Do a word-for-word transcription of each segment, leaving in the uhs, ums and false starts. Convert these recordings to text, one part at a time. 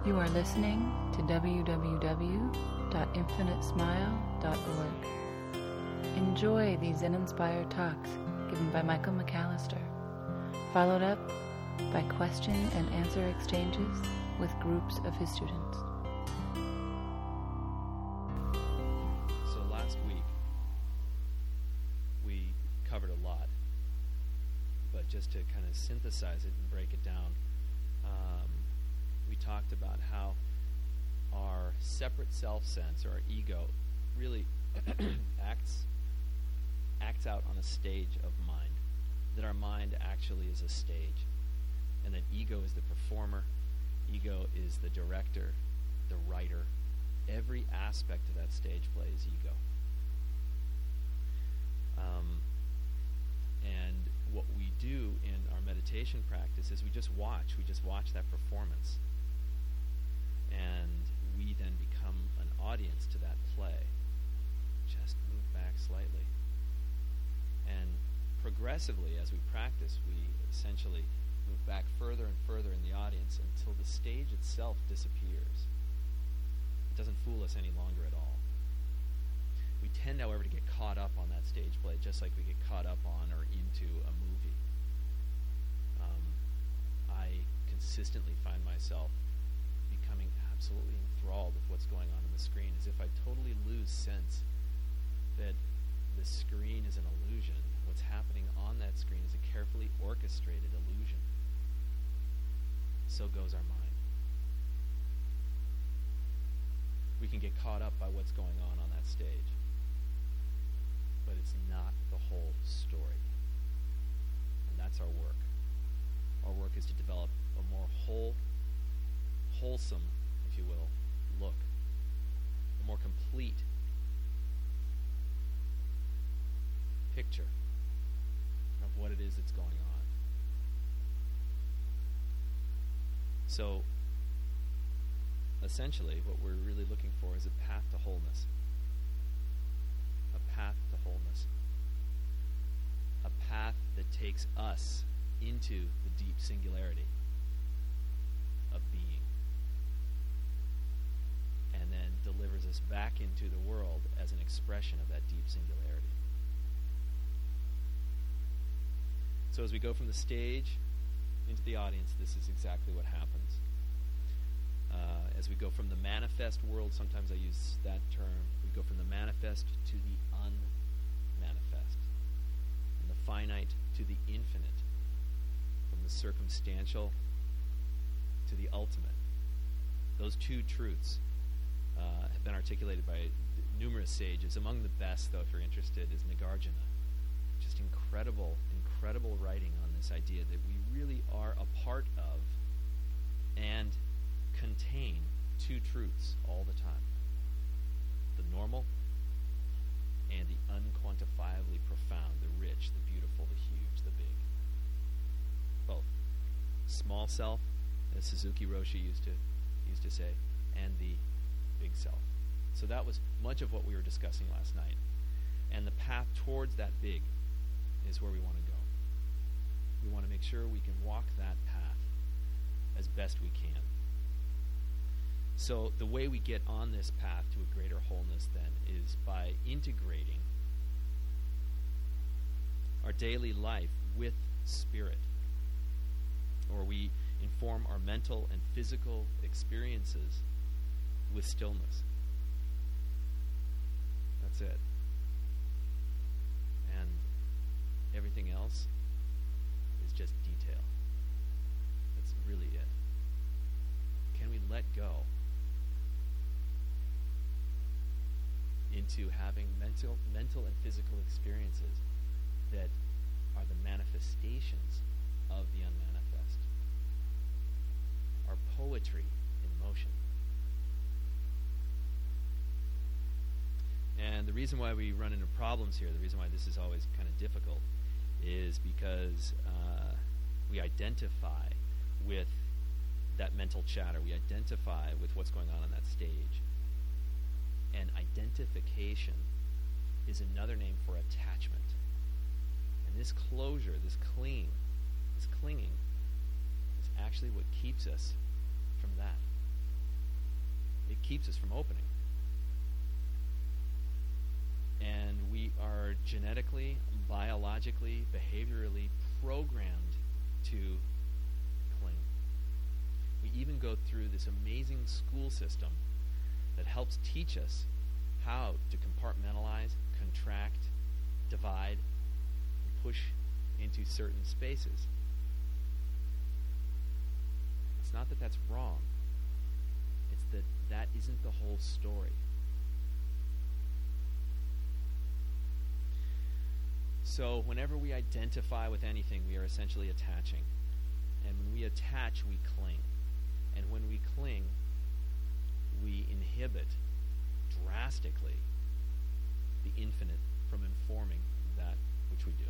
You are listening to w w w dot infinite smile dot org. Enjoy these Zen-inspired talks given by Michael McAllister, followed up by question and answer exchanges with groups of his students. So last week, we covered a lot, but just to kind of synthesize it and break it down, um, we talked about how our separate self-sense, or our ego, really acts acts out on a stage of mind, that our mind actually is a stage, and that ego is the performer, ego is the director, the writer. Every aspect of that stage play is ego. Um, and what we do in our meditation practice is we just watch, we just watch that performance. And we then become an audience to that play. Just move back slightly. And progressively, as we practice, we essentially move back further and further in the audience until the stage itself disappears. It doesn't fool us any longer at all. We tend, however, to get caught up on that stage play, just like we get caught up on or into a movie. Um, I consistently find myself becoming absolutely enthralled with what's going on on the screen, as if I totally lose sense that the screen is an illusion. What's happening on that screen is a carefully orchestrated illusion. So goes our mind. We can get caught up by what's going on on that stage, but it's not the whole story. And that's our work. Our work is to develop a more whole, wholesome, if you will, look, a more complete picture of what it is that's going on. So, essentially, what we're really looking for is a path to wholeness. A path to wholeness. A path that takes us into the deep singularity of being, and then delivers us back into the world as an expression of that deep singularity. So as we go from the stage into the audience, this is exactly what happens. Uh, as we go from the manifest world, sometimes I use that term, we go from the manifest to the unmanifest, from the finite to the infinite, from the circumstantial to the ultimate. Those two truths uh, have been articulated by numerous sages. Among the best, though, if you're interested, is Nagarjuna. Just incredible, incredible writing on this idea that we really are a part of and contain two truths all the time. The normal and the unquantifiably profound, the rich, the beautiful, the huge, the big. Both. Small self, as Suzuki Roshi used to used to say, and the big self. So that was much of what we were discussing last night. And the path towards that big is where we want to go. We want to make sure we can walk that path as best we can. So the way we get on this path to a greater wholeness then is by integrating our daily life with spirit. Or we inform our mental and physical experiences with stillness. That's it. And everything else is just detail. That's really it. Can we let go into having mental, mental and physical experiences that are the manifestations of the unmanifest? Our poetry in motion. And the reason why we run into problems here, the reason why this is always kind of difficult, is because uh, we identify with that mental chatter. We identify with what's going on on that stage. And identification is another name for attachment. And this closure, this clinging, this clinging, is actually what keeps us from that. it keeps us from opening. And we are genetically, biologically, behaviorally programmed to cling. We even go through this amazing school system that helps teach us how to compartmentalize, contract, divide, and push into certain spaces. It's not that that's wrong. It's that that isn't the whole story. So whenever we identify with anything, we are essentially attaching. And when we attach, we cling. And when we cling, we inhibit drastically the infinite from informing that which we do.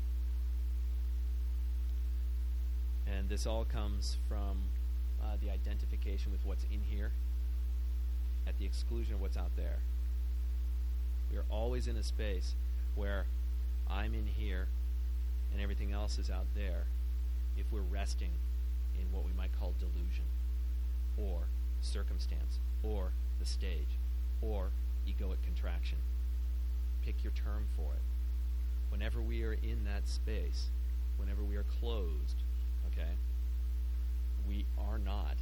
And this all comes from uh, the identification with what's in here at the exclusion of what's out there. We are always in a space where I'm in here and everything else is out there if we're resting in what we might call delusion or circumstance or the stage or egoic contraction. Pick your term for it. Whenever we are in that space, whenever we are closed, okay, we are not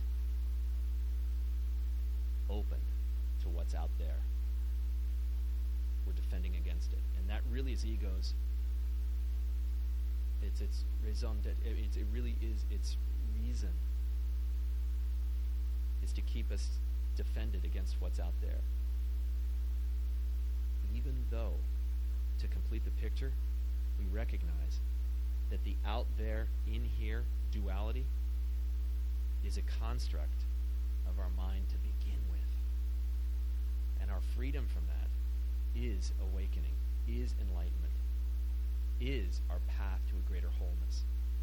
open to what's out there. We're defending against it. And that really is ego's. It's its raison d'etre. It, it really is its reason. Is to keep us defended against what's out there. Even though, to complete the picture, we recognize that the out there, in here duality is a construct of our mind to begin with. And our freedom from that is awakening, is enlightenment, is our path to a greater wholeness.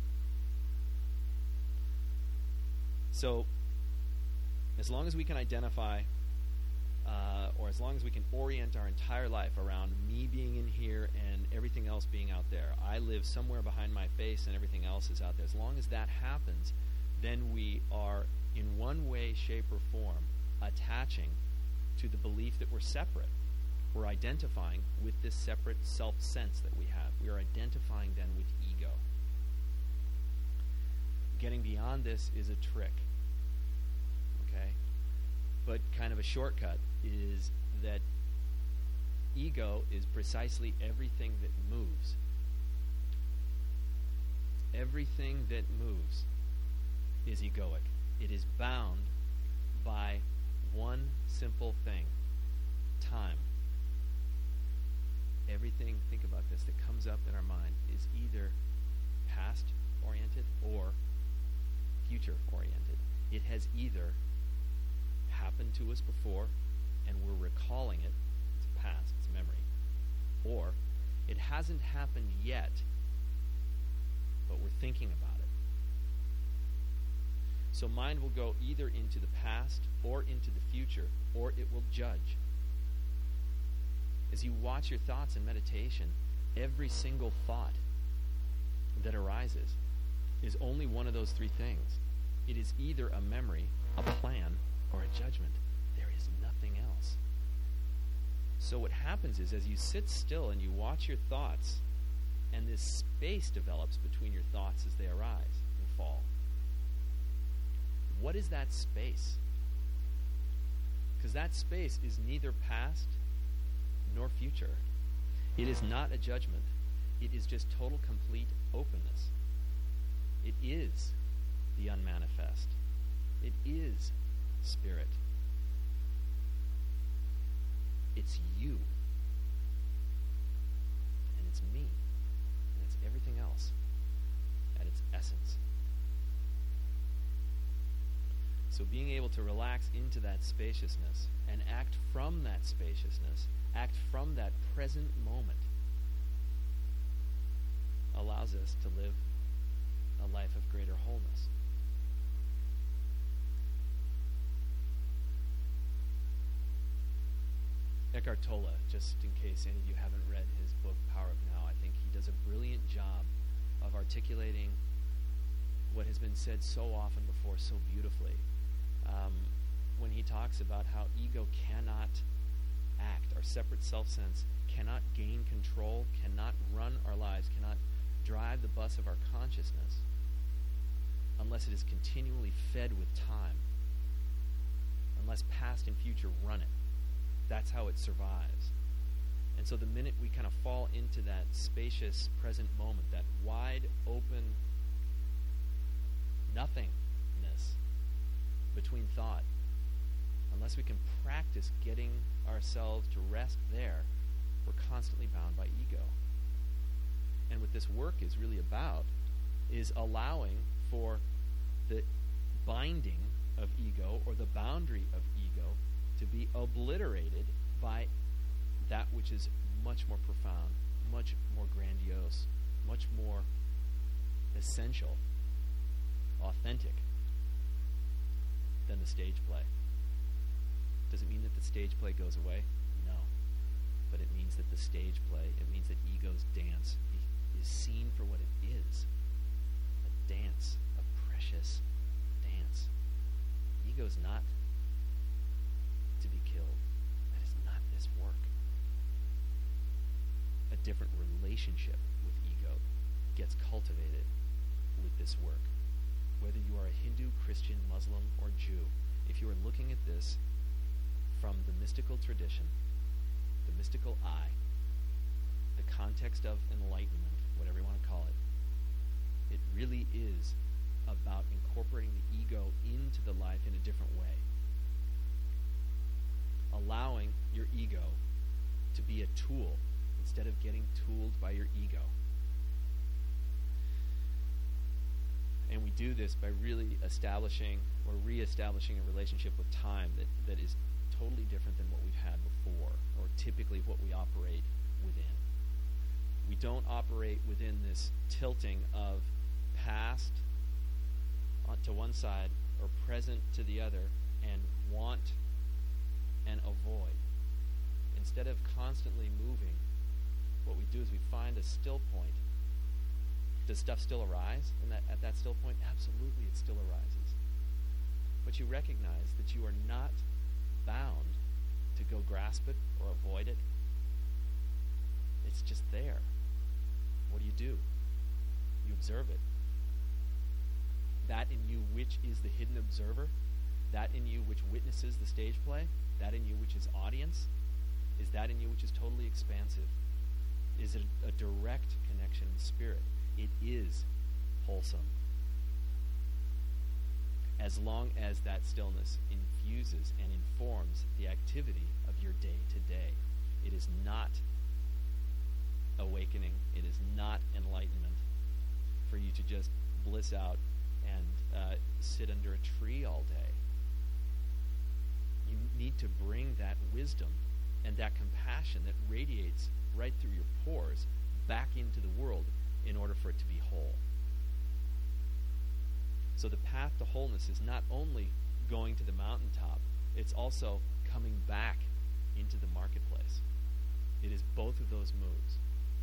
So, as long as we can identify, uh, or as long as we can orient our entire life around me being in here and everything else being out there, I live somewhere behind my face and everything else is out there. As long as that happens, then we are, in one way, shape, or form, attaching to the belief that we're separate. We're identifying with this separate self-sense that we have. We are identifying then with ego. Getting beyond this is a trick. Okay? But kind of a shortcut is that ego is precisely everything that moves. Everything that moves is egoic. It is bound by one simple thing: time. Everything, think about this, that comes up in our mind is either past-oriented or future-oriented. It has either happened to us before and we're recalling it, it's past, it's memory, or it hasn't happened yet, but we're thinking about it. So mind will go either into the past or into the future, or it will judge. As you watch your thoughts in meditation, every single thought that arises is only one of those three things. It is either a memory, a plan, or a judgment. There is nothing else. So what happens is, as you sit still and you watch your thoughts, and this space develops between your thoughts as they arise and fall. What is that space? Because that space is neither past nor future. It is not a judgment. It is just total, complete openness. It is the unmanifest. It is spirit. It's you. And it's me. And it's everything else at its essence. So being able to relax into that spaciousness and act from that spaciousness, act from that present moment, allows us to live a life of greater wholeness. Eckhart Tolle, just in case any of you haven't read his book, Power of Now, I think he does a brilliant job of articulating what has been said so often before so beautifully. Um, when he talks about how ego cannot act, our separate self-sense cannot gain control, cannot run our lives, cannot drive the bus of our consciousness unless it is continually fed with time, unless past and future run it. That's how it survives. And so the minute we kind of fall into that spacious present moment, that wide open nothingness between thought, unless we can practice getting ourselves to rest there, we're constantly bound by ego. And what this work is really about is allowing for the binding of ego, or the boundary of ego, to be obliterated by that which is much more profound, much more grandiose, much more essential, authentic than the stage play. Does it mean that the stage play goes away? No. But it means that the stage play, it means that ego's dance is seen for what it is. A dance, a precious dance. Ego's not to be killed. That is not this work. A different relationship with ego gets cultivated with this work. Whether you are a Hindu, Christian, Muslim, or Jew, if you are looking at this from the mystical tradition, the mystical eye, the context of enlightenment, whatever you want to call it, it really is about incorporating the ego into the life in a different way. Allowing your ego to be a tool instead of getting tooled by your ego. And we do this by really establishing or re-establishing a relationship with time that, that is totally different than what we've had before, or typically what we operate within. We don't operate within this tilting of past to one side or present to the other, and want and avoid. Instead of constantly moving, what we do is we find a still point. Does stuff still arise in that, at that still point? Absolutely, it still arises. But you recognize that you are not bound to go grasp it or avoid it. It's just there. What do you do? You observe it. That in you which is the hidden observer, that in you which witnesses the stage play, that in you which is audience, is that in you which is totally expansive. Is it a, a direct connection in spirit? It is wholesome. As long as that stillness infuses and informs the activity of your day to day. It is not awakening. It is not enlightenment for you to just bliss out and uh, sit under a tree all day. You need to bring that wisdom and that compassion that radiates right through your pores back into the world in order for it to be whole. So the path to wholeness is not only going to the mountaintop, it's also coming back into the marketplace. It is both of those moves.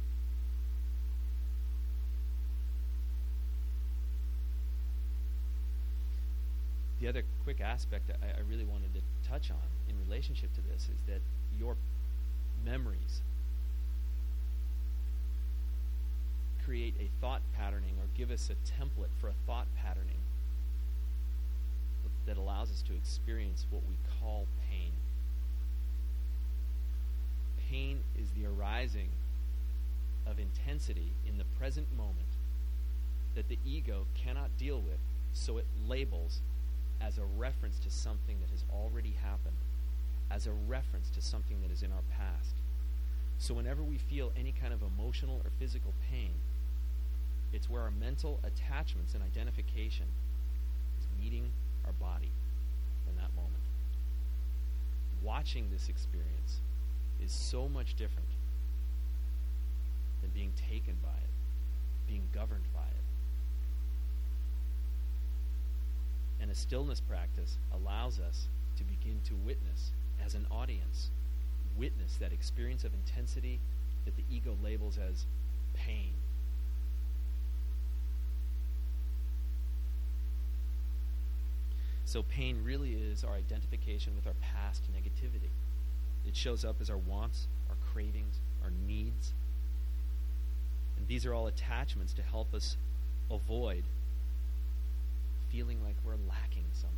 The other quick aspect I, I really wanted to touch on in relationship to this is that your memories create a thought patterning, or give us a template for a thought patterning that allows us to experience what we call pain. Pain is the arising of intensity in the present moment that the ego cannot deal with, so it labels as a reference to something that has already happened, as a reference to something that is in our past. So whenever we feel any kind of emotional or physical pain, it's where our mental attachments and identification is meeting our body in that moment. Watching this experience is so much different than being taken by it, being governed by it. And a stillness practice allows us to begin to witness as an audience, witness that experience of intensity that the ego labels as pain. So pain really is our identification with our past negativity. It shows up as our wants, our cravings, our needs. And these are all attachments to help us avoid feeling like we're lacking somehow.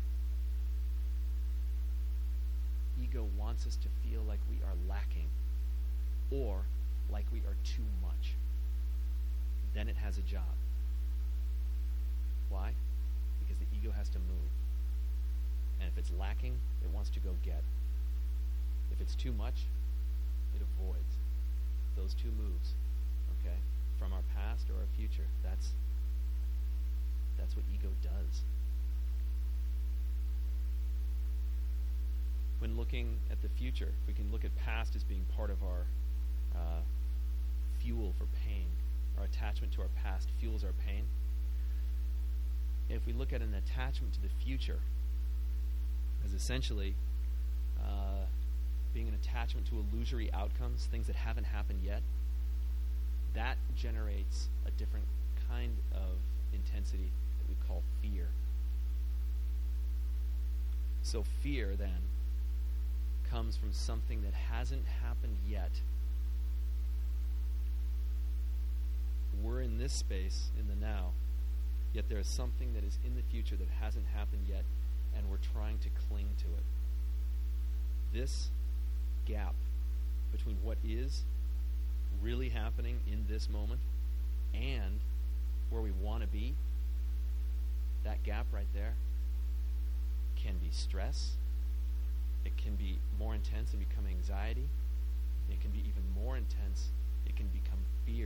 Ego wants us to feel like we are lacking or like we are too much. Then it has a job. Why? Because the ego has to move. And if it's lacking, it wants to go get. If it's too much, it avoids. Those two moves, okay? From our past or our future. That's that's what ego does. When looking at the future, we can look at past as being part of our uh, fuel for pain. Our attachment to our past fuels our pain. If we look at an attachment to the future as essentially uh, being an attachment to illusory outcomes, things that haven't happened yet, that generates a different kind of intensity that we call fear. So fear, then, comes from something that hasn't happened yet. We're in this space, in the now, yet there is something that is in the future that hasn't happened yet, and we're trying to cling to it. This gap between what is really happening in this moment and where we want to be, that gap right there can be stress. It can be more intense and become anxiety. It can be even more intense. It can become fear.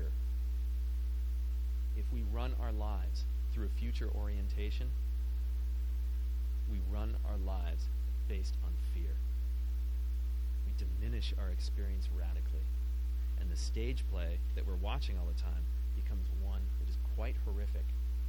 If we run our lives through a future orientation, we run our lives based on fear. We diminish our experience radically. And the stage play that we're watching all the time becomes one that is quite horrific.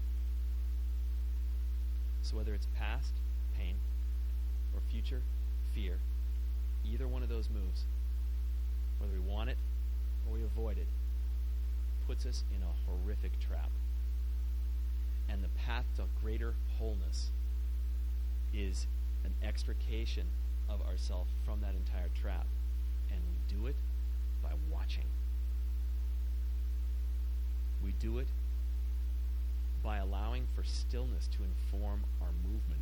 So whether it's past, pain, or future, fear, either one of those moves, whether we want it or we avoid it, puts us in a horrific trap. And the path to greater wholeness is an extrication of ourselves from that entire trap. And we do it by watching. We do it by allowing for stillness to inform our movement.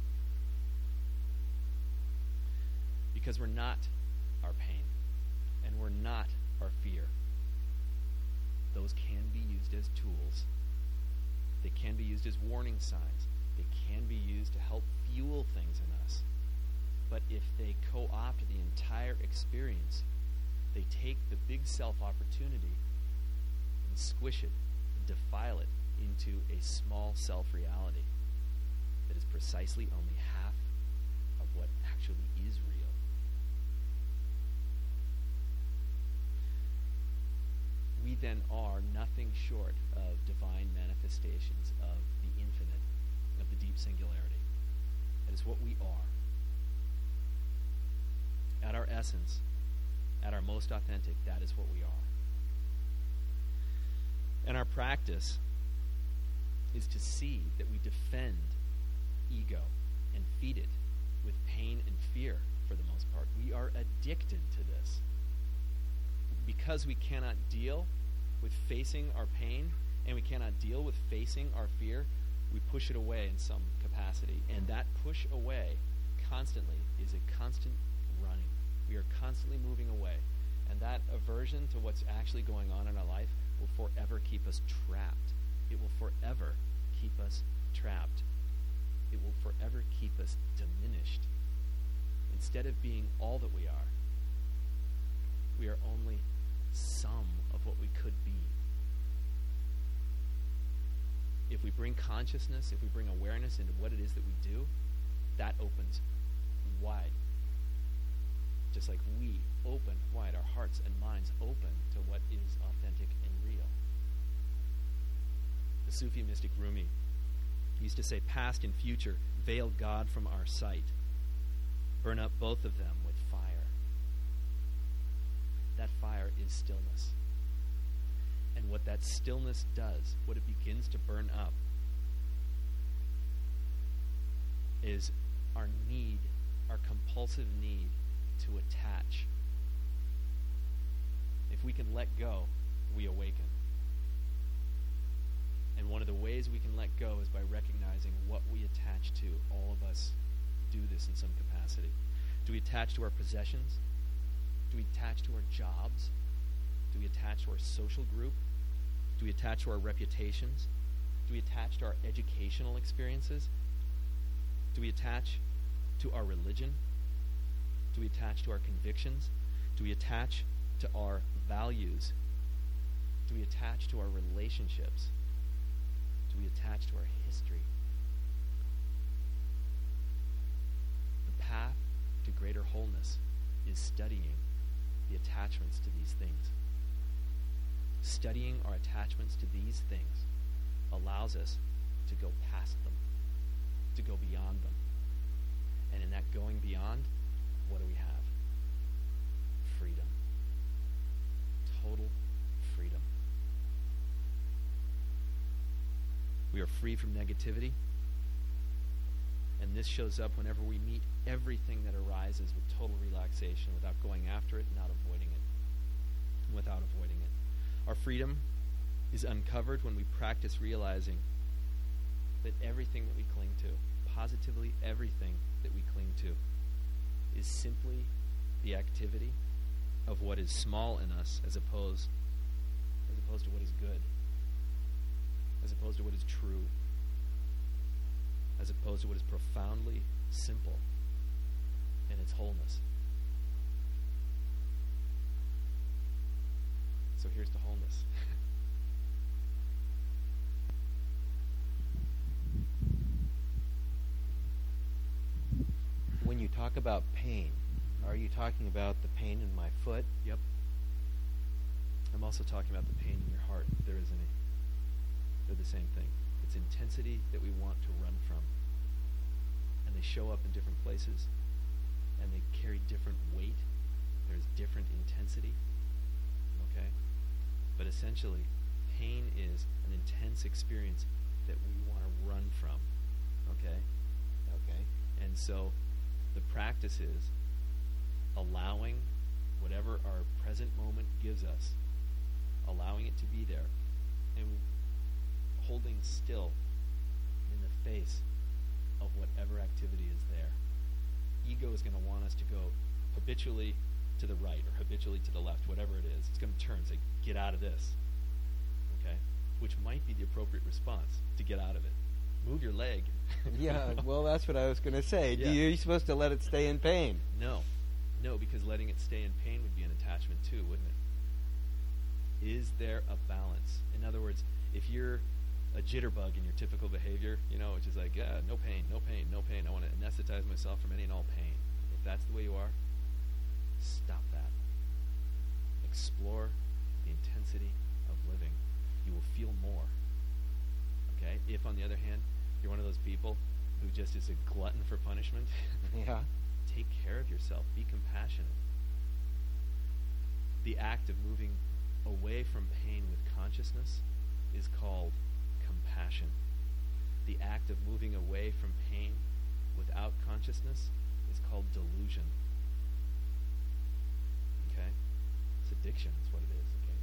Because we're not our pain, and we're not our fear. Those can be used as tools. They can be used as warning signs. They can be used to help fuel things in us. But if they co-opt the entire experience, they take the big self opportunity and squish it and defile it into a small self reality that is precisely only half of what actually is real. We then are nothing short of divine manifestations of the infinite, of the deep singularity. That is what we are. At our essence, at our most authentic, that is what we are. And our practice is to see that we defend ego and feed it with pain and fear for the most part. We are addicted to this. Because we cannot deal with facing our pain and we cannot deal with facing our fear, we push it away in some capacity. And that push away constantly is a constant running. We are constantly moving away. And that aversion to what's actually going on in our life will forever keep us trapped. It will forever keep us trapped. It will forever keep us diminished. Instead of being all that we are, we are only some of what we could be. If we bring consciousness, if we bring awareness into what it is that we do, that opens wide. Just like we open wide, our hearts and minds open to what is authentic and real. The Sufi mystic Rumi used to say, past and future veil God from our sight. Burn up both of them with fire. That fire is stillness. And what that stillness does, what it begins to burn up, is is our need, our compulsive need to attach. If we can let go, we awaken. And one of the ways we can let go is by recognizing what we attach to. All of us do this in some capacity. Do we attach to our possessions? Do we attach to our jobs? Do we attach to our social group? Do we attach to our reputations? Do we attach to our educational experiences? Do we attach to our religion? Do we attach to our convictions? Do we attach to our values? Do we attach to our relationships? Do we attach to our history? The path to greater wholeness is studying the attachments to these things. Studying our attachments to these things allows us to go past them, to go beyond them. And in that going beyond, what do we have? Freedom. Total freedom. We are free from negativity. And this shows up whenever we meet everything that arises with total relaxation, without going after it, not avoiding it. Without avoiding it. Our freedom is uncovered when we practice realizing that everything that we cling to, positively everything that we cling to, is simply the activity of what is small in us as opposed, as opposed to what is good, as opposed to what is true, as opposed to what is profoundly simple in its wholeness. So here's the wholeness. When you talk about pain, mm-hmm. are you talking about the pain in my foot? Yep. I'm also talking about the pain in your heart, if there is any. They're the same thing. It's intensity that we want to run from. And they show up in different places, and they carry different weight. There's different intensity. Okay? But essentially, pain is an intense experience that we want to run from. Okay? Okay. And so the practice is allowing whatever our present moment gives us, allowing it to be there, and holding still in the face of whatever activity is there. Ego is going to want us to go habitually to the right or habitually to the left, whatever it is. It's going to turn and say, get out of this. Okay? Which might be the appropriate response, to get out of it. Move your leg. Yeah, well, that's what I was going to say. Yeah. You're supposed to let it stay in pain. No. No, because letting it stay in pain would be an attachment too, wouldn't it? Is there a balance? In other words, if you're a jitterbug in your typical behavior, you know, which is like, yeah, no pain, no pain, no pain. I want to anesthetize myself from any and all pain. If that's the way you are, stop that. Explore the intensity of living. You will feel more. Okay? If, on the other hand, you're one of those people who just is a glutton for punishment, yeah. take care of yourself. Be compassionate. The act of moving away from pain with consciousness is called compassion. The act of moving away from pain without consciousness is called delusion. Okay? It's addiction is what it is, okay?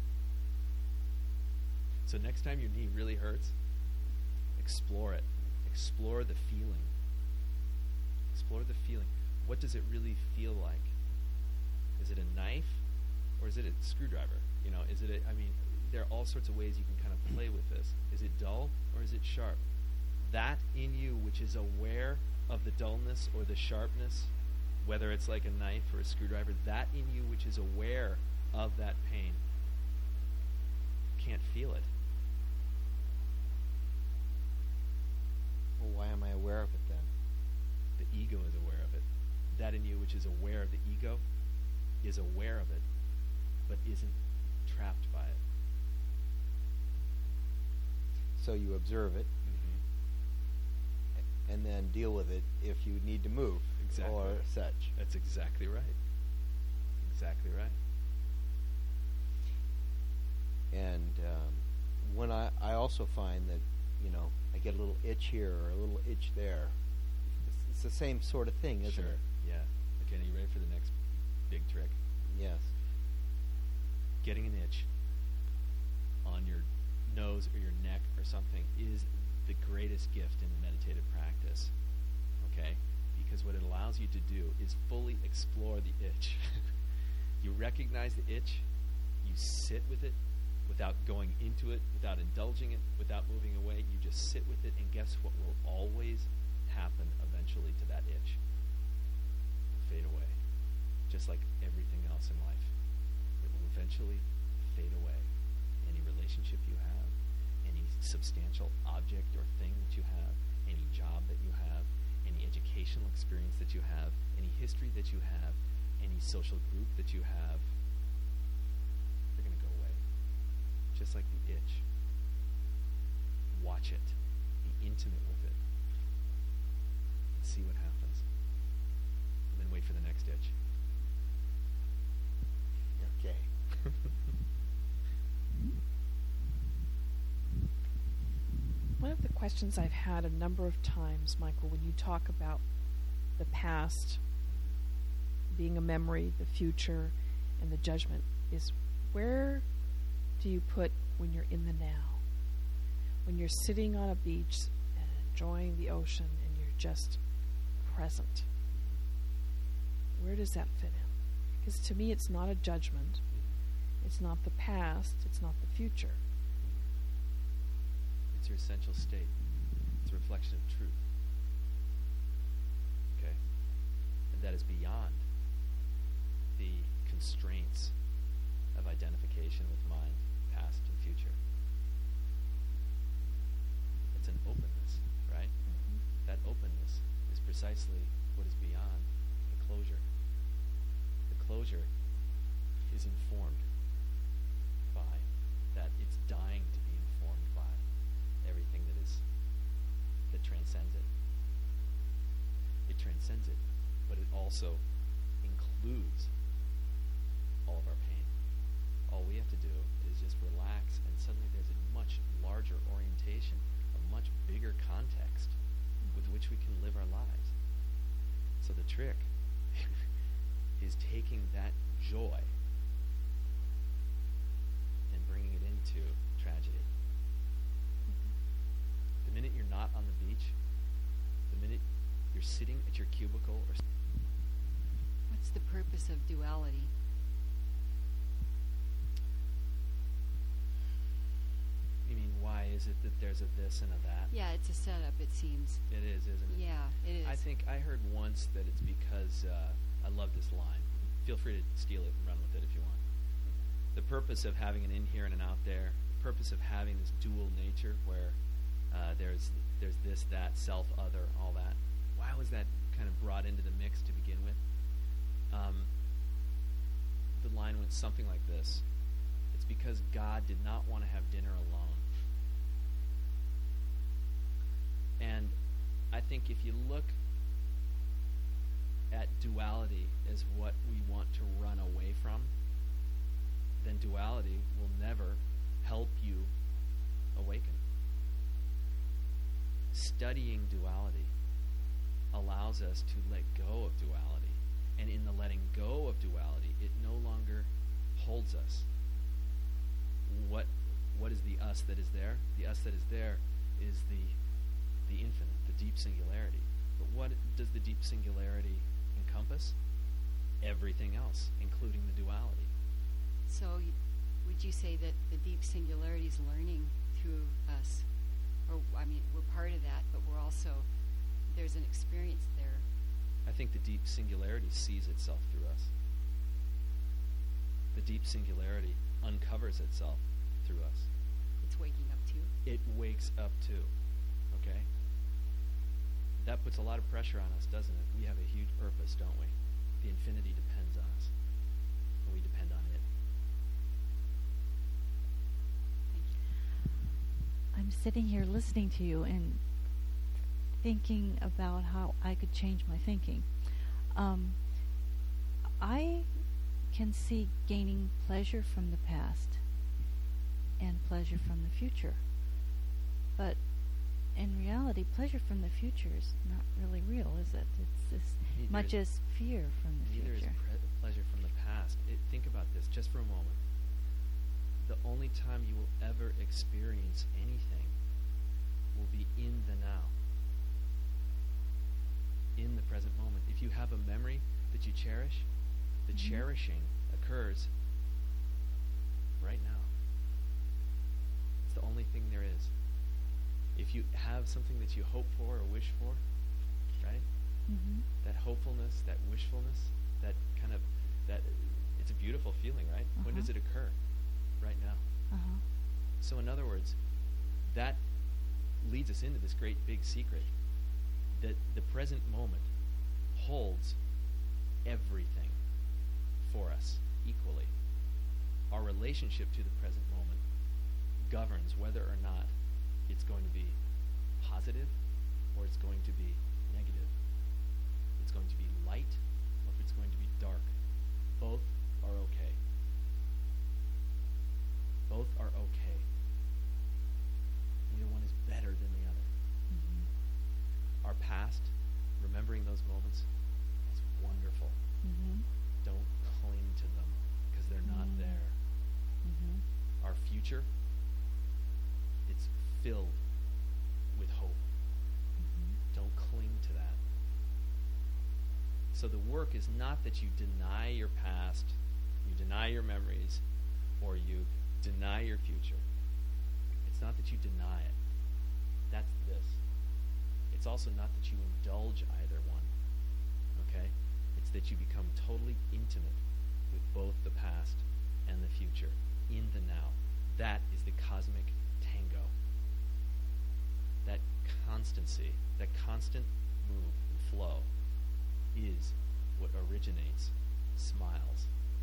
So next time your knee really hurts, explore it. Explore the feeling. Explore the feeling. What does it really feel like? Is it a knife or is it a screwdriver? You know, is it a, I mean, there are all sorts of ways you can kind of play with this. Is it dull or is it sharp? That in you which is aware of the dullness or the sharpness, whether it's like a knife or a screwdriver, that in you which is aware of that pain can't feel it. Well, why am I aware of it then? The ego is aware of it. That in you which is aware of the ego is aware of it, but isn't trapped by it. So you observe it, mm-hmm. and then deal with it if you need to move, exactly. or such. That's exactly right. Exactly right. And um, when I, I also find that, you know, I get a little itch here or a little itch there. it's the same sort of thing, isn't Sure. it? Yeah. Okay, are you ready for the next big trick? Yes. Getting an itch on your nose or your neck or something is the greatest gift in meditative practice. Okay? Because what it allows you to do is fully explore the itch. You recognize the itch, you sit with it without going into it, without indulging it, without moving away. You just sit with it, and guess what will always happen eventually to that itch? It'll fade away. Just like everything else in life. It will eventually fade away. Any relationship you have, any substantial object or thing that you have, any job that you have, any educational experience that you have, any history that you have, any social group that you have, they're going to go away. Just like the itch. Watch it. Be intimate with it. And see what happens. And then wait for the next itch. Okay. One of the questions I've had a number of times, Michael, when you talk about the past being a memory, the future, and the judgment, is where do you put when you're in the now? When you're sitting on a beach and enjoying the ocean and you're just present. Where does that fit in? Because to me, it's not a judgment. It's not the past. It's not the future. It's your essential state. It's a reflection of truth. Okay? And that is beyond the constraints of identification with mind, past and future. It's an openness, right? Mm-hmm. That openness is precisely what is beyond the closure. The closure is informed by that. It's dying to be informed by everything that is that transcends it. It transcends it, but it also includes all of our pain. All we have to do is just relax, and suddenly there's a much larger orientation, a much bigger context with which we can live our lives. So the trick is taking that joy and bringing it into tragedy. The minute you're not on the beach, the minute you're sitting at your cubicle or What's the purpose of duality? you mean, why is it that there's a this and a that? Yeah, it's a setup, it seems. It is, isn't it? Yeah, it is. I think I heard once that it's because uh, I love this line. Feel free to steal it and run with it if you want. The purpose of having an in here and an out there, the purpose of having this dual nature where uh, there's there's this, that, self, other, all that. Why was that kind of brought into the mix to begin with? Um, the line went something like this. It's because God did not want to have dinner alone. And I think if you look at duality as what we want to run away from, then duality will never help you awaken. Studying duality allows us to let go of duality. And in the letting go of duality, it no longer holds us. What what is the us that is there? The us that is there is the the infinite, the deep singularity. But what does the deep singularity encompass? Everything else, including the duality. So y- would you say that the deep singularity is learning through us? Or, I mean, we're part of that, but we're also, there's an experience there. I think the deep singularity sees itself through us. The deep singularity uncovers itself through us. It's waking up too. It wakes up too. Okay? That puts a lot of pressure on us, doesn't it? We have a huge purpose, don't we? The infinity depends on us. And we depend on it. Thank you. I'm sitting here listening to you and thinking about how I could change my thinking. Um, I can see gaining pleasure from the past and pleasure from the future. But in reality, pleasure from the future is not really real, is it? It's as Neither much is- as fear from the Neither future. is pre- pleasure from the past. It, think about this just for a moment. The only time you will ever experience anything will be in the now, in the present moment. If you have a memory that you cherish, the Mhm. cherishing occurs right now. It's the only thing there is. If you have something that you hope for or wish for, right? Mm-hmm. That hopefulness, that wishfulness, that kind of, that it's a beautiful feeling, right? When Uh-huh. does it occur? Right now. Uh-huh. So in other words, that leads us into this great big secret that the present moment holds everything for us equally. Our relationship to the present moment governs whether or not it's going to be positive or it's going to be negative. It's going to be light or if it's going to be dark. Both are okay. Both are okay. Neither one is better than the other. Mm-hmm. Our past, remembering those moments, is wonderful. Mm-hmm. Don't cling to them because they're not Mm. there. Mm-hmm. Our future, it's filled with hope. Mm-hmm. Don't cling to that. So the work is not that you deny your past, you deny your memories, or you deny your future. It's not that you deny it. That's this. It's also not that you indulge either one. Okay? It's that you become totally intimate with both the past and the future in the now. That is the cosmic tango. That constancy, that constant move and flow is what originates smiles